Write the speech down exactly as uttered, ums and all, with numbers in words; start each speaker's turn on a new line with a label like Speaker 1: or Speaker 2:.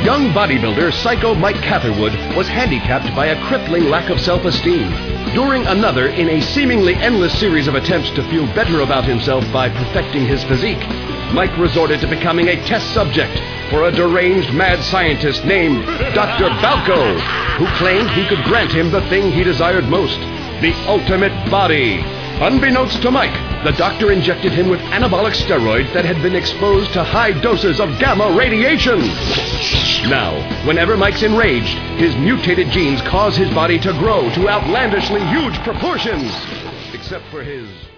Speaker 1: Young bodybuilder Psycho Mike Catherwood was handicapped by a crippling lack of self-esteem. During another in a seemingly endless series of attempts to feel better about himself by perfecting his physique, Mike resorted to becoming a test subject for a deranged mad scientist named Doctor Balco, who claimed he could grant him the thing he desired most, the ultimate body. Unbeknownst to Mike, the doctor injected him with anabolic steroids that had been exposed to high doses of gamma radiation. Now, whenever Mike's enraged, his mutated genes cause his body to grow to outlandishly huge proportions. Except for his